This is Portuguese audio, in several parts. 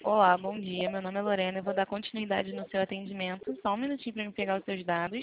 Olá, bom dia. Meu nome é Lorena. Eu vou dar continuidade no seu atendimento. Só um minutinho para me pegar os seus dados.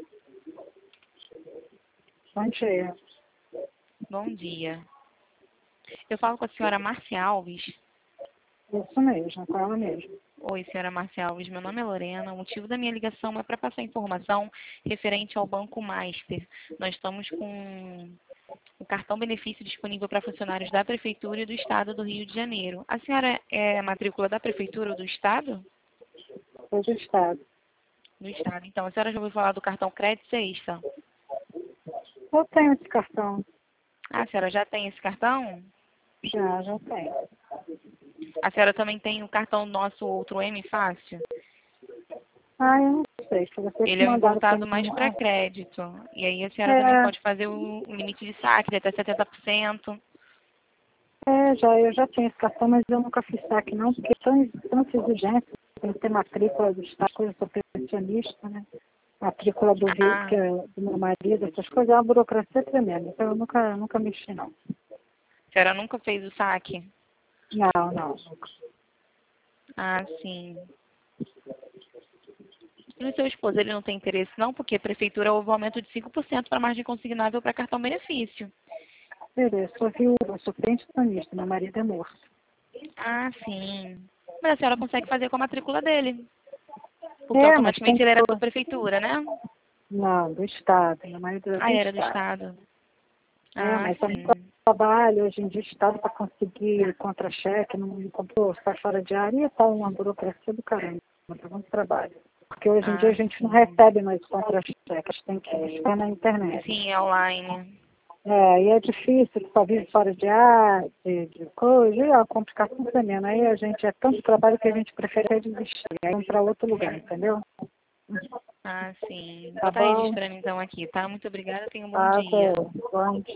Bom dia. Bom dia. Eu falo com a senhora Márcia Alves. Isso mesmo, com ela mesmo. Oi, senhora Márcia Alves. Meu nome é Lorena. O motivo da minha ligação é para passar informação referente ao Banco Master. Nós estamos com o cartão benefício disponível para funcionários da Prefeitura e do Estado do Rio de Janeiro. A senhora é a matrícula da Prefeitura ou do Estado? Sou do Estado. Do Estado. Então, a senhora já ouviu falar do cartão Crédito Sexta? Eu tenho esse cartão. Ah, a senhora já tem esse cartão? Já tenho. A senhora também tem o cartão nosso outro M Fácil? Ah, eu não sei. Se vocês Ele é um mandaram voltado pra mais mim. para crédito. E aí a senhora também É, pode fazer o limite de saque de até 70%. eu já tenho esse cartão, mas eu nunca fiz saque não, porque tanta exigência, tem que ter matrícula do Estado, coisa, eu sou pensionista, né? Matrícula do VIC, Ah, do meu marido, essas coisas, é uma burocracia tremenda. Então eu nunca mexi não. a senhora nunca fez o saque? Não. Ah, sim. E o seu esposo, ele não tem interesse não? Porque a prefeitura houve um aumento de 5% para margem consignável para cartão benefício. Beleza, sou viúva, sou pensionista, meu marido é morto. Ah, sim. Mas a senhora consegue fazer com a matrícula dele. Porque É, mas tem automaticamente ele era da prefeitura, né? Não, do Estado. Meu marido é Ah, do era do Estado. Estado. É, Ah, mas é muito sim. trabalho. Hoje em dia o Estado para conseguir contra-cheque, não comprou, sai fora de área e tá uma burocracia do caramba. Dá muito trabalho. Porque hoje em dia a Ah, gente não sim. recebe mais contra-cheque, a gente tem que buscar na internet. Sim, é online. É, e é difícil, ele só vive fora de área, de coisa, e é uma complicação tremenda. Aí a gente é tanto trabalho que a gente prefere desistir, aí ir para outro lugar, entendeu? Ah, sim. Vou Tá estar bom? registrando então aqui, tá? Muito obrigada, tenha um bom Tá, dia. bom.